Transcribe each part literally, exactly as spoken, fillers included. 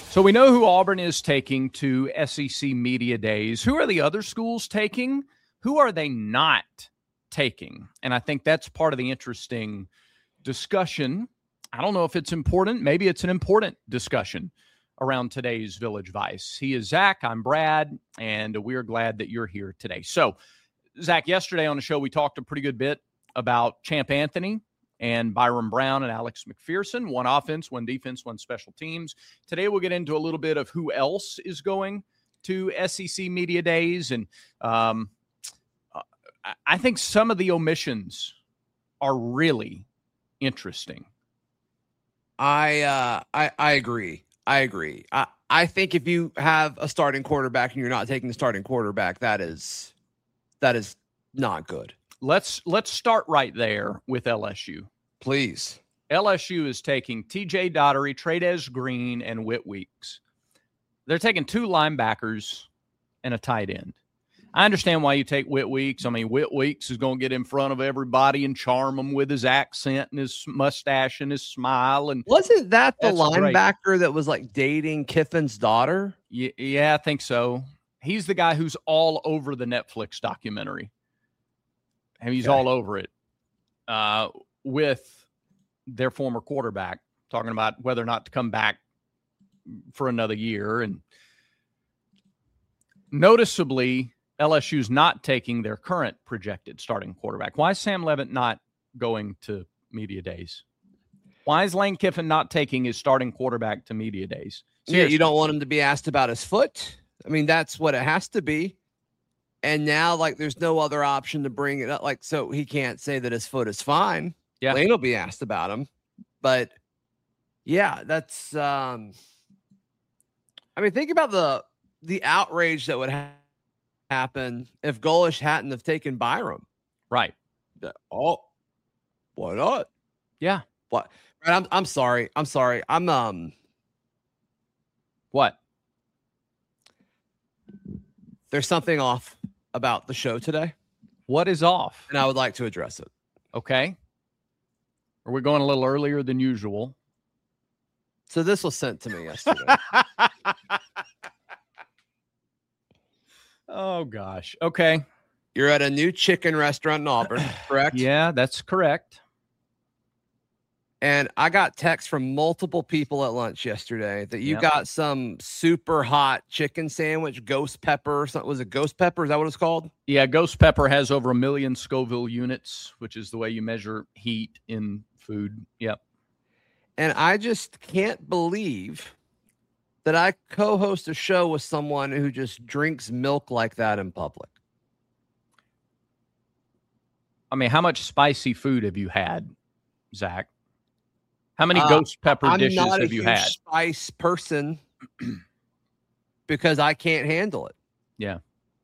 So we know who Auburn is taking to S E C Media Days. Who are the other schools taking? Who are they not taking? And I think that's part of the interesting discussion. I don't know if it's important. Maybe it's an important discussion around today's Village Vice. He is Zach. I'm Brad, and we're glad that you're here today. So, Zach, yesterday on the show, we talked a pretty good bit about Champ Anthony and Byron Brown and Alex McPherson, one offense, one defense, one special teams. Today we'll get into a little bit of who else is going to S E C Media Days. And um, I think some of the omissions are really interesting. I uh, I, I agree. I agree. I, I think if you have a starting quarterback and you're not taking the starting quarterback, that is that is not good. Let's let's start right there with L S U. Please. L S U is taking T J Daugherty, Tradez Green, and Whit Weeks. They're taking two linebackers and a tight end. I understand why you take Whit Weeks. I mean, Whit Weeks is going to get in front of everybody and charm them with his accent and his mustache and his smile. And wasn't that the linebacker great. that was like dating Kiffin's daughter? Yeah, yeah, I think so. He's the guy who's all over the Netflix documentary. And he's okay. all over it uh, with their former quarterback, talking about whether or not to come back for another year. And noticeably, L S U's not taking their current projected starting quarterback. Why is Sam Levitt not going to Media Days? Why is Lane Kiffin not taking his starting quarterback to Media Days? Seriously. Yeah, you don't want him to be asked about his foot? I mean, that's what it has to be. And now, like, there's no other option to bring it up. Like, so he can't say that his foot is fine. Yeah. Lane will be asked about him. But, yeah, that's um, – I mean, think about the the outrage that would ha- happen if Golish hadn't have taken Byram. Right. The, oh, why not? Yeah. What? Right, I'm I'm sorry. I'm sorry. I'm um. What? There's something off about the show today. What is off? And I would like to address it. Okay. Are we going a little earlier than usual? So this was sent to me yesterday. Oh, gosh. Okay. You're at a new chicken restaurant in Auburn, correct? Yeah, that's correct. And I got texts from multiple people at lunch yesterday that you yep. got some super hot chicken sandwich, ghost pepper. Something. Was it ghost pepper? Is that what it's called? Yeah, ghost pepper has over a million Scoville units, which is the way you measure heat in food. Yep. And I just can't believe that I co-host a show with someone who just drinks milk like that in public. I mean, how much spicy food have you had, Zach? How many uh, ghost pepper I'm dishes not have you had? I'm not a huge spice person because I can't handle it. Yeah.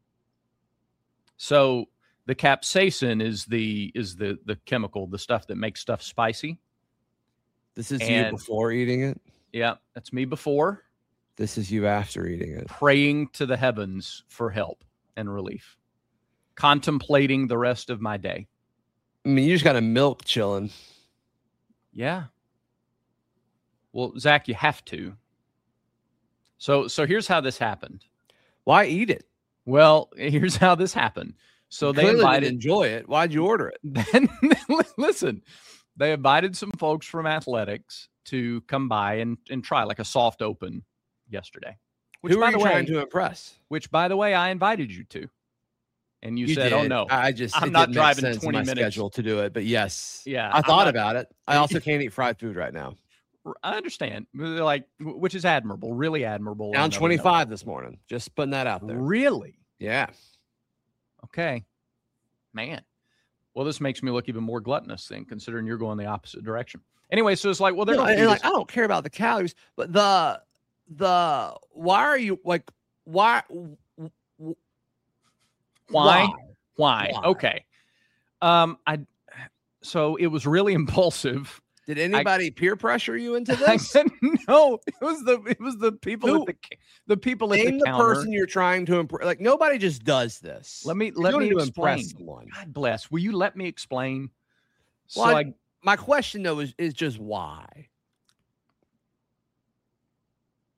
So the capsaicin is the is the the chemical, the stuff that makes stuff spicy. This is and, you before eating it? Yeah, that's me before. This is you after eating it. Praying to the heavens for help and relief. Contemplating the rest of my day. I mean, you just got a milk chilling. Yeah. Well, Zach, you have to. So so here's how this happened. Why eat it? Well, here's how this happened. So you they invited enjoy it. Why'd you order it? Then listen, they invited some folks from athletics to come by and, and try like a soft open yesterday. Which, Who by are you the way, trying to impress? Which, by the way, I invited you to. And you, you said, did. "Oh no, I just I'm not driving twenty in my minutes schedule to do it." But yes, yeah, I thought not, about it. I also can't eat fried food right now. I understand, like, which is admirable, really admirable. Down twenty-five this morning. Just putting that out there. Really? Yeah. Okay, man. Well, this makes me look even more gluttonous then, considering you're going the opposite direction. Anyway, so it's like, well, they're no, not and like, I don't care about the calories, but the the why are you like why why why, why? why? Okay. Um, I so it was really impulsive. Did anybody I, peer pressure you into this? I said, no, it was the it was the people Who, at the the people at name the, the counter. person you're trying to impress. Like nobody just does this. Let me you're let me to explain. Impress someone. God bless. Will you let me explain? Well, so I, I, my question though is is just why.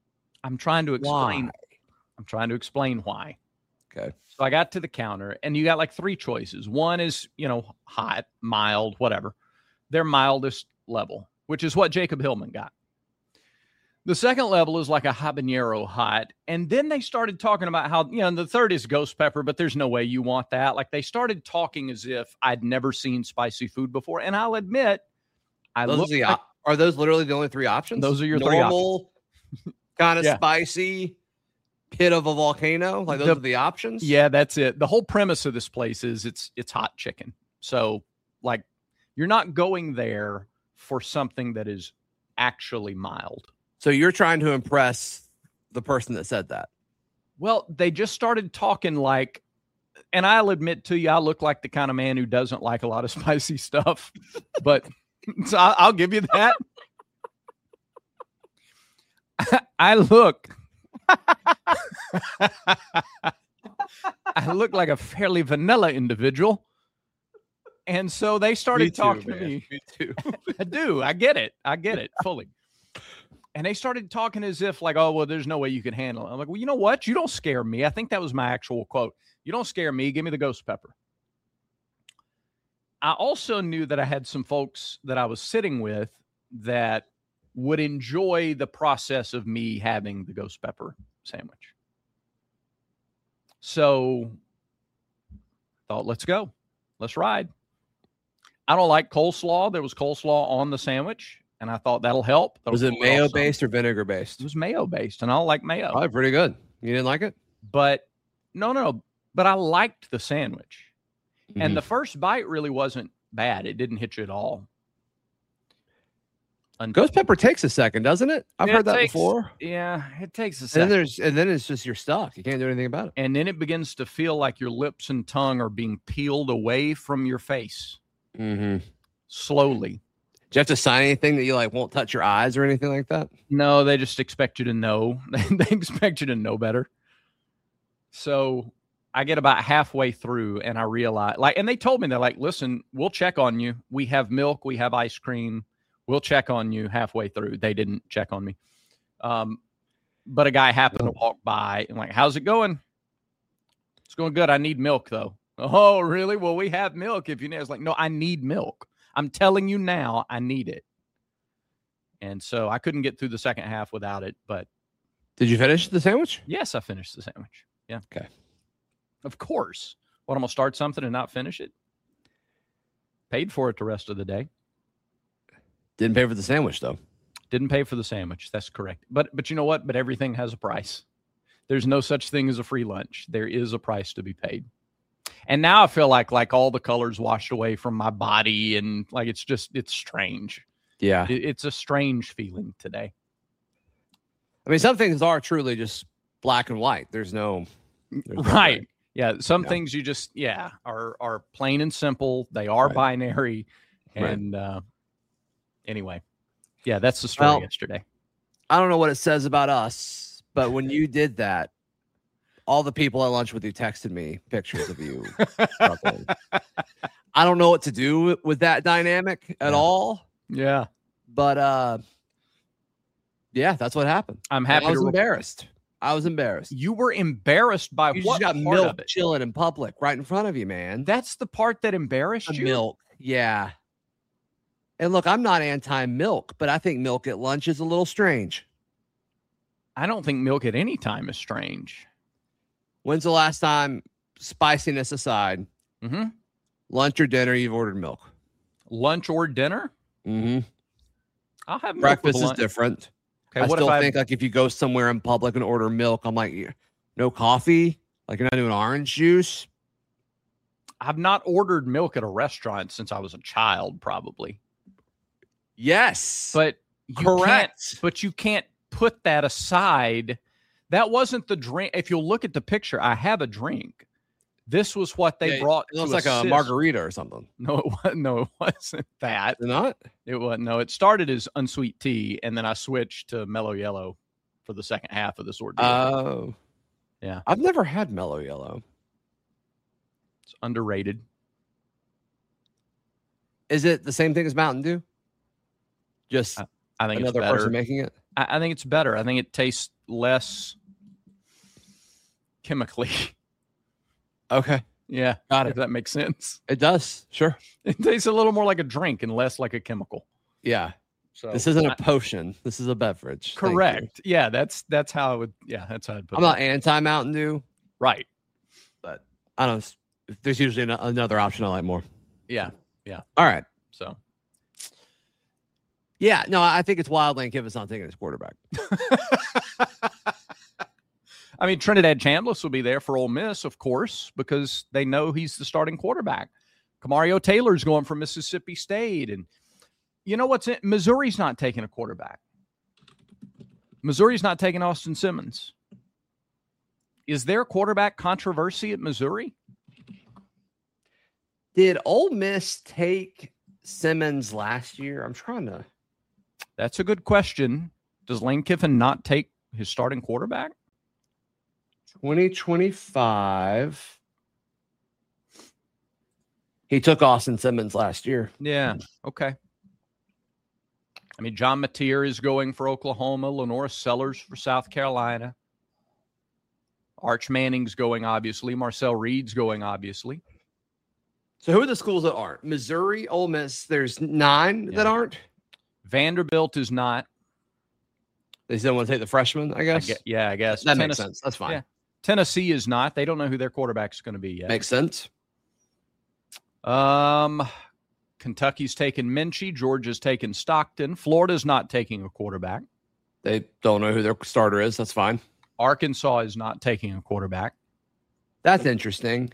I'm trying to explain. Why? I'm trying to explain why. Okay. So I got to the counter, and you got like three choices. One is, you know, hot, mild, whatever. Their mildest level, which is what Jacob Hillman got. The second level is like a habanero hot. And then they started talking about how, you know, the third is ghost pepper, but there's no way you want that. Like they started talking as if I'd never seen spicy food before. And I'll admit, I those look are, the, like, are those literally the only three options? Those are your Normal, three options. kind of Yeah. spicy, pit of a volcano. Like those the, are the options. Yeah, that's it. The whole premise of this place is it's it's hot chicken. So like you're not going there for something that is actually mild. So you're trying to impress the person that said that. Well, they just started talking like, and I'll admit to you, I look like the kind of man who doesn't like a lot of spicy stuff, but so I'll give you that. I look, I look like a fairly vanilla individual. And so they started me too, talking man. to me. Me too. I do. I get it. I get it fully. And they started talking as if like, oh, well, there's no way you can handle it. I'm like, well, you know what? You don't scare me. I think that was my actual quote. You don't scare me. Give me the ghost pepper. I also knew that I had some folks that I was sitting with that would enjoy the process of me having the ghost pepper sandwich. So thought, let's go. Let's ride. I don't like coleslaw. There was coleslaw on the sandwich. And I thought that'll help. That'll was it mayo based or vinegar based? It was mayo based, and I don't like mayo. Probably pretty good. You didn't like it? But no, no, no. But I liked the sandwich. Mm-hmm. And the first bite really wasn't bad. It didn't hit you at all. Until ghost pepper takes a second, doesn't it? I've it heard that takes, before. Yeah, it takes a second. And then there's and then it's just you're stuck. You can't do anything about it. And then it begins to feel like your lips and tongue are being peeled away from your face. Mm-hmm. Slowly. Do you have to sign anything that you like won't touch your eyes or anything like that? No, they just expect you to know. They expect you to know better. So I get about halfway through and I realize, like, and they told me, they're like, listen, we'll check on you. We have milk. We have ice cream. We'll check on you halfway through. They didn't check on me. Um, but a guy happened to walk by and like, how's it going? It's going good. I need milk though. Oh, really? Well, we have milk. If you know, it's like, no, I need milk. I'm telling you now, I need it. And so I couldn't get through the second half without it. But did you finish the sandwich? Yes, I finished the sandwich. Yeah. Okay. Of course. What, I'm going to start something and not finish it? Paid for it the rest of the day. Didn't pay for the sandwich, though. Didn't pay for the sandwich. That's correct. But but you know what? But everything has a price. There's no such thing as a free lunch. There is a price to be paid. And now I feel like like all the colors washed away from my body, and like it's just it's strange. Yeah, it, it's a strange feeling today. I mean, some things are truly just black and white. There's no there's right. No yeah, some yeah. things you just yeah are are plain and simple. They are right. binary, and right. uh, anyway, yeah, that's the story well, yesterday. I don't know what it says about us, but when you did that, all the people at lunch with you texted me pictures of you. I don't know what to do with that dynamic at yeah. all. Yeah. But uh, yeah, that's what happened. I'm happy. I was to embarrassed. Re- I was embarrassed. You were embarrassed by you what? You just got part milk of it? Chilling in public right in front of you, man. That's the part that embarrassed the you? Milk. Yeah. And look, I'm not anti-milk, but I think milk at lunch is a little strange. I don't think milk at any time is strange. When's the last time, spiciness aside, mm-hmm. lunch or dinner, you've ordered milk? Lunch or dinner? Mm-hmm. I'll have milk breakfast with is different. Okay, I what still if think I... like if you go somewhere in public and order milk, I'm like, no coffee? Like you're not doing orange juice? I've not ordered milk at a restaurant since I was a child, probably. Yes. But you correct. Can't, but you can't put that aside. That wasn't the drink. If you'll look at the picture, I have a drink. This was what they yeah, brought. It looks to like assist. a margarita or something. No, it wasn't. No, it wasn't that. Not? It wasn't. No, it started as unsweet tea, and then I switched to mellow yellow for the second half of this ordeal. Oh. Yeah. I've never had mellow yellow. It's underrated. Is it the same thing as Mountain Dew? Just I, I think another it's better. person making it? I, I think it's better. I think it tastes less chemically. Okay. Yeah. Got it. If that makes sense. It does. Sure. It tastes a little more like a drink and less like a chemical. Yeah. So this isn't a potion. This is a beverage. Correct. Yeah. That's, that's how I would, yeah, that's how I'd put I'm it. not anti Mountain Dew. Right. But I don't, there's usually an, another option I like more. Yeah. Yeah. All right. So. Yeah. No, I think it's wild Lane Kiffin's not taking his quarterback. I mean, Trinidad Chambliss will be there for Ole Miss, of course, because they know he's the starting quarterback. Kamario Taylor's going from Mississippi State. And you know what's in Missouri's not taking a quarterback. Missouri's not taking Austin Simmons. Is there quarterback controversy at Missouri? Did Ole Miss take Simmons last year? I'm trying to. That's a good question. Does Lane Kiffin not take his starting quarterback? twenty twenty-five. He took Austin Simmons last year. Yeah. Okay. I mean, John Mateer is going for Oklahoma. Lenora Sellers for South Carolina. Arch Manning's going, obviously. Marcel Reed's going, obviously. So who are the schools that aren't? Missouri, Ole Miss. There's nine Yeah. that aren't. Vanderbilt is not. They still want to take the freshman, I I guess. gue- yeah, I guess. That Tennessee, makes sense. That's fine. Yeah. Tennessee is not. They don't know who their quarterback's going to be yet. Makes sense. Um, Kentucky's taking Minchie. Georgia's taking Stockton. Florida's not taking a quarterback. They don't know who their starter is. That's fine. Arkansas is not taking a quarterback. That's interesting.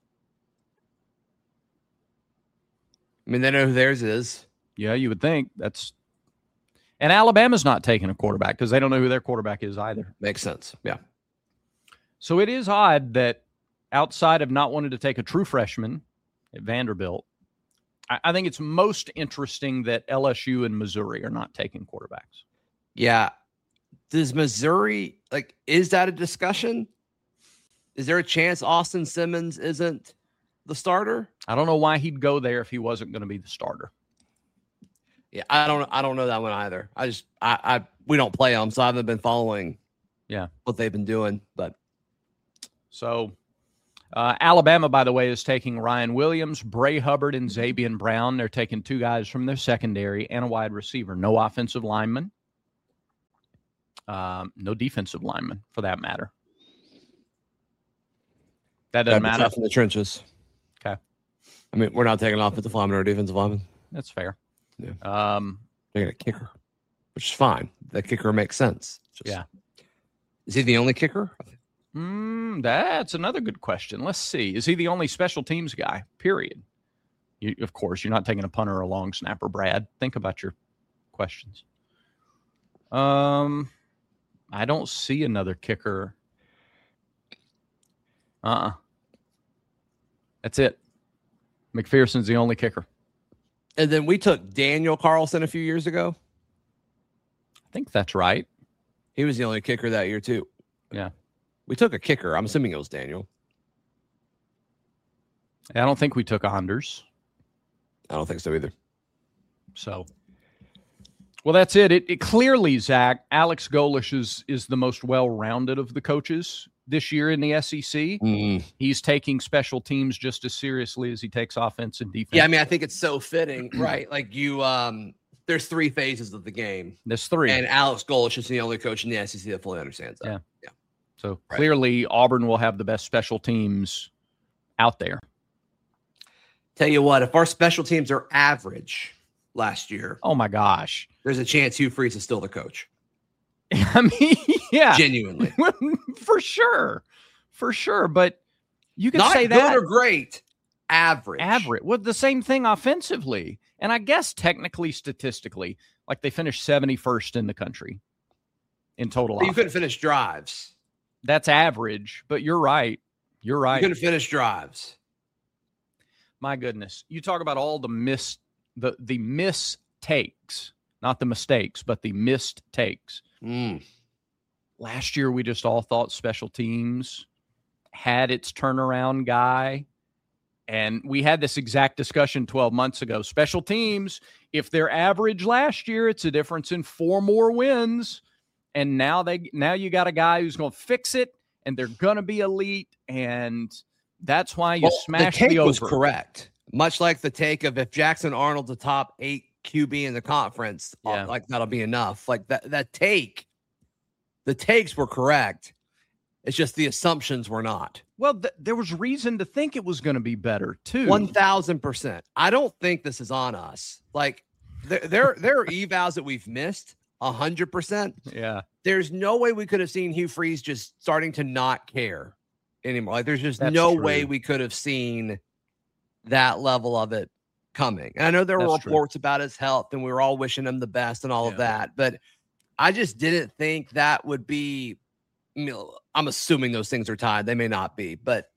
I mean, they know who theirs is. Yeah, you would think that's. And Alabama's not taking a quarterback because they don't know who their quarterback is either. Makes sense. Yeah. So it is odd that outside of not wanting to take a true freshman at Vanderbilt, I, I think it's most interesting that L S U and Missouri are not taking quarterbacks. Yeah. Does Missouri, like, is that a discussion? Is there a chance Austin Simmons isn't the starter? I don't know why he'd go there if he wasn't going to be the starter. Yeah, I don't I don't know that one either. I just I, I we don't play them, so I haven't been following Yeah. what they've been doing. But So uh, Alabama, by the way, is taking Ryan Williams, Bray Hubbard, and Xavier Brown. They're taking two guys from their secondary and a wide receiver. No offensive lineman. Um, no defensive lineman, for that matter. That doesn't Gotta be matter. tough in the trenches. Okay. I mean, we're not taking an offensive lineman or a defensive lineman. That's fair. Yeah. Um, Taking a kicker, which is fine. The kicker makes sense. Just, Yeah. Is he the only kicker? mm, that's another good question. Let's see. Is he the only special teams guy? Period. You, of course, you're not taking a punter or a long snapper, Brad. Think about your questions. Um, I don't see another kicker. Uh-uh. That's it. McPherson's the only kicker. And then we took Daniel Carlson a few years ago. I think that's right. He was the only kicker that year, too. Yeah. We took a kicker. I'm assuming it was Daniel. I don't think we took Anders. I don't think so either. So, well, that's it. It, it clearly, Zach, Alex Golesh is is the most well-rounded of the coaches this year in the S E C. Mm. He's taking special teams just as seriously as he takes offense and defense. Yeah, I mean, I think it's so fitting, right? Like you, um, there's three phases of the game, There's three. and Alex Golesh is the only coach in the S E C that fully understands that. Yeah. Yeah. So Right. clearly, Auburn will have the best special teams out there. Tell you what, if our special teams are average last year, Oh my gosh! there's a chance Hugh Freeze is still the coach. I mean, yeah, Genuinely, for sure, for sure. But you can not say good that or great, average. average. Well, the same thing offensively, and I guess technically, statistically, like they finished seventy-first in the country in total. But you offense. couldn't finish drives. That's average, but you're right. You're You right. couldn't finish drives. My goodness. You talk about all the miss the the mistakes, not the mistakes, but the missed takes. Mm. Last year we just all thought special teams had its turnaround guy. And we had this exact discussion twelve months ago. Special teams, if they're average last year, it's a difference in four more wins. And now they now you got a guy who's going to fix it, and they're going to be elite, and that's why you well, smash the take the over. Was correct. Much like the take of if Jackson Arnold's the top eight Q B in the conference, Yeah. like that'll be enough. Like that that take, the takes were correct. It's just the assumptions were not. Well, th- there was reason to think it was going to be better too. One thousand percent. I don't think this is on us. Like there, there, there are evals that we've missed. A hundred percent. Yeah. There's no way we could have seen Hugh Freeze just starting to not care anymore. Like there's just That's no true. way we could have seen that level of it coming. And I know there were That's reports true. about his health, and we were all wishing him the best and all Yeah. of that. But I just didn't think that would be. I mean, I'm assuming those things are tied. They may not be, but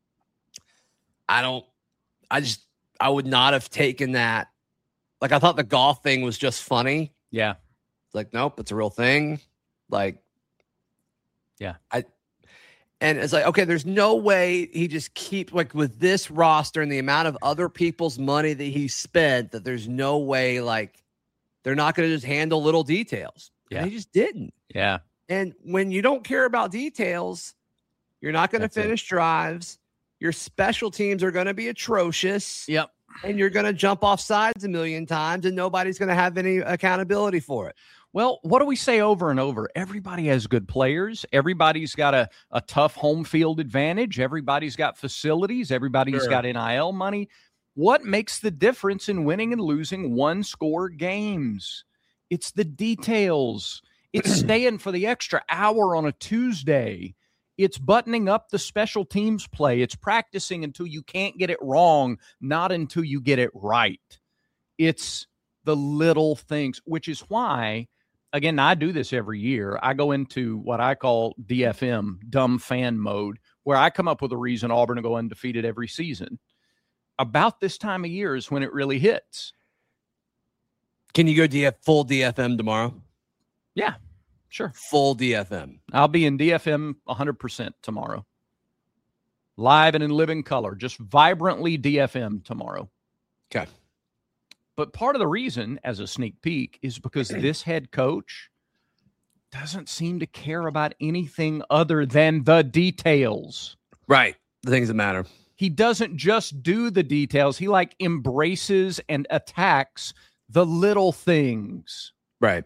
I don't. I just I would not have taken that. Like I thought the golf thing was just funny. Yeah. Like, nope, it's a real thing. Like, yeah, I, and it's like, okay, there's no way he just keep like with this roster and the amount of other people's money that he spent that there's no way like they're not going to just handle little details. Yeah, and he just didn't. Yeah, and when you don't care about details, you're not going to finish it. drives. Your special teams are going to be atrocious. Yep. And you're going to jump off sides a million times, and nobody's going to have any accountability for it. Well, what do we say over and over? Everybody has good players. Everybody's got a, a tough home field advantage. Everybody's got facilities. Everybody's Sure. got N I L money. What makes the difference in winning and losing one-score games? It's the details. It's staying for the extra hour on a Tuesday. It's buttoning up the special teams play. It's practicing until you can't get it wrong, not until you get it right. It's the little things, which is why, again, I do this every year. I go into what I call D F M, dumb fan mode, where I come up with a reason Auburn will go undefeated every season. About this time of year is when it really hits. Can you go D F full D F M tomorrow? Yeah, sure. Full D F M. I'll be in D F M one hundred percent tomorrow. Live and in living color, just vibrantly D F M tomorrow. Okay. But part of the reason, as a sneak peek, is because this head coach doesn't seem to care about anything other than the details. Right. The things that matter. He doesn't just do the details. He like embraces and attacks the little things. Right.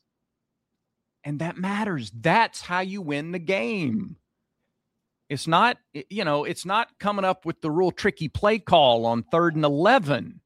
And that matters. That's how you win the game. It's not, you know, it's not coming up with the real tricky play call on third and eleven.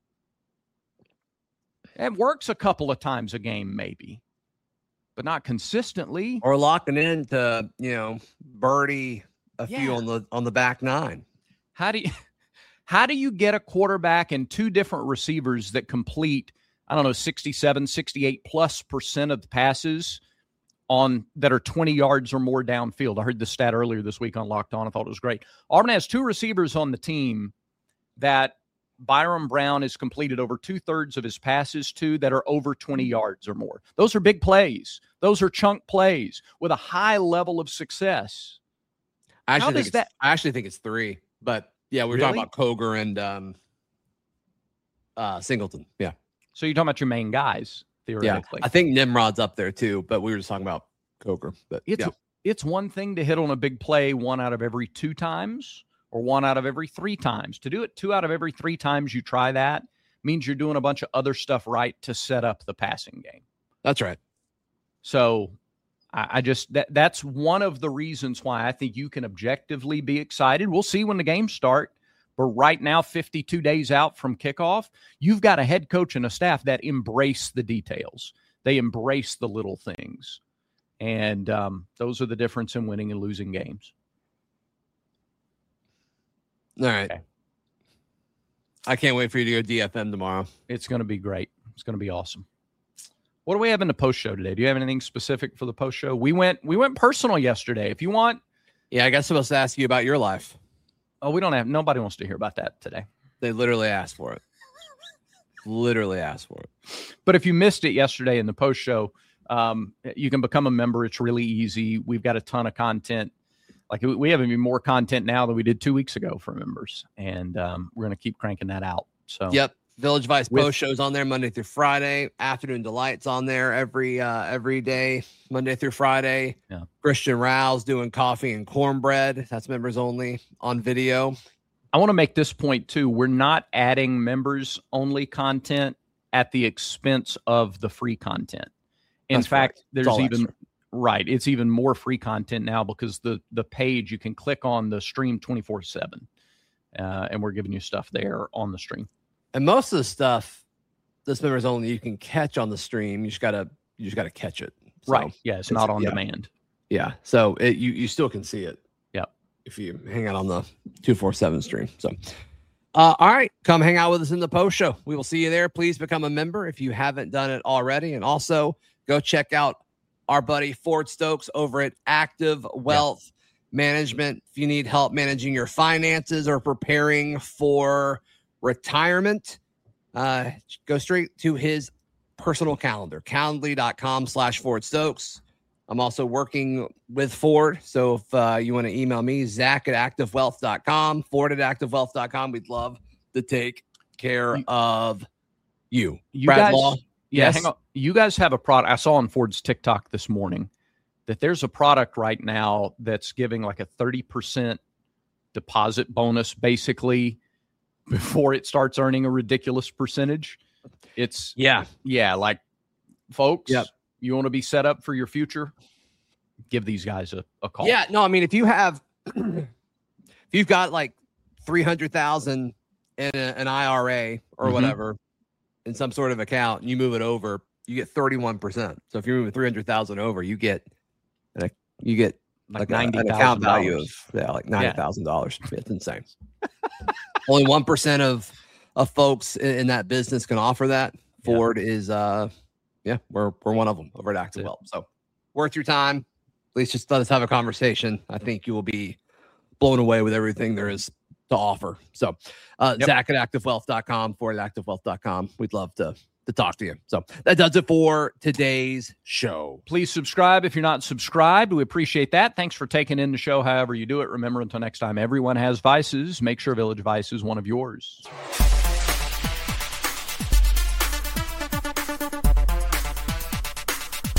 It works a couple of times a game, maybe, but not consistently. Or locking into, you know, birdie a Yeah. few on the on the back nine. How do you how do you get a quarterback and two different receivers that complete, I don't know, sixty-seven, sixty-eight plus percent of the passes on that are twenty yards or more downfield? I heard the stat earlier this week on Locked On. I thought it was great. Auburn has two receivers on the team that Byron Brown has completed over two-thirds of his passes to that are over twenty yards or more. Those are big plays. Those are chunk plays with a high level of success. I How actually does think that- it's, I actually think it's three. But yeah, we were Really? talking about Koger and um, uh, Singleton. Yeah. So you're talking about your main guys, Yeah. theoretically. I think Nimrod's up there too, but we were just talking about Koger. But It's yeah. it's one thing to hit on a big play one out of every two times or one out of every three times. To do it two out of every three times you try that means you're doing a bunch of other stuff right to set up the passing game. That's right. So I, I just that that's one of the reasons why I think you can objectively be excited. We'll see when the games start. But right now, fifty-two days out from kickoff, you've got a head coach and a staff that embrace the details. They embrace the little things. And um, those are the difference in winning and losing games. All right. Okay. I can't wait for you to go D F M tomorrow. It's going to be great. It's going to be awesome. What do we have in the post show today? Do you have anything specific for the post show? We went we went personal yesterday. If you want, Yeah, I guess I'm supposed to ask you about your life. oh, we don't have nobody wants to hear about that today. They literally asked for it. Literally asked for it. But if you missed it yesterday in the post show, um, you can become a member. It's really easy. We've got a ton of content. Like we have even more content now than we did two weeks ago for members, and um, we're going to keep cranking that out. So Yep. Village Vice With- post shows on there Monday through Friday. Afternoon Delight's on there every uh, every day, Monday through Friday. Yeah. Christian Rouse doing coffee and cornbread. That's members only on video. I want to make this point too. We're not adding members only content at the expense of the free content. In That's fact, correct. there's It's all even extra. right. It's even more free content now because the the page you can click on the stream twenty-four seven, uh, and we're giving you stuff there on the stream. And most of the stuff, this members only, you can catch on the stream. You just gotta you just gotta catch it. So, Right. Yeah, it's, it's- not on yeah. demand. Yeah. So it, you you still can see it. Yep. If you hang out on the two forty-seven stream. So uh, all right, come hang out with us in the post show. We will see you there. Please become a member if you haven't done it already. And also go check out our buddy Ford Stokes over at Active Wealth Management. If you need help managing your finances or preparing for retirement, uh, go straight to his personal calendar, calendly.com slash Ford Stokes. I'm also working with Ford. So if uh, you want to email me, Zach at active wealth dot com, Ford at active wealth dot com, we'd love to take care You- of you. You Brad guys, Law, yeah, yes? hang on. You guys have a product. I saw on Ford's TikTok this morning that there's a product right now that's giving like a thirty percent deposit bonus, basically, before it starts earning a ridiculous percentage. It's Yeah. yeah, like folks, Yep. you want to be set up for your future? Give these guys a, a call. Yeah. No, I mean, if you have, if you've got like three hundred thousand in a, an I R A or Mhm. whatever in some sort of account and you move it over, you get thirty-one percent. So if you're moving three hundred thousand over, you get, an, you get like, like a- ninety an thousand account value dollars. of yeah, like ninety thousand dollars. It's insane. Only one percent of of folks in, in that business can offer that. Yeah. Ford is, uh, yeah, we're we're one of them over at Active That's it. Wealth. So worth your time. Please just let us have a conversation. I think you will be blown away with everything there is to offer. So, uh, Yep. Zach at active wealth dot com, Ford at active wealth dot com. We'd love to to talk to you. So that does it for today's show. Please subscribe if you're not subscribed. We appreciate that. Thanks for taking in the show however you do it. Remember, until next time, everyone has vices. Make sure Village Vice is one of yours.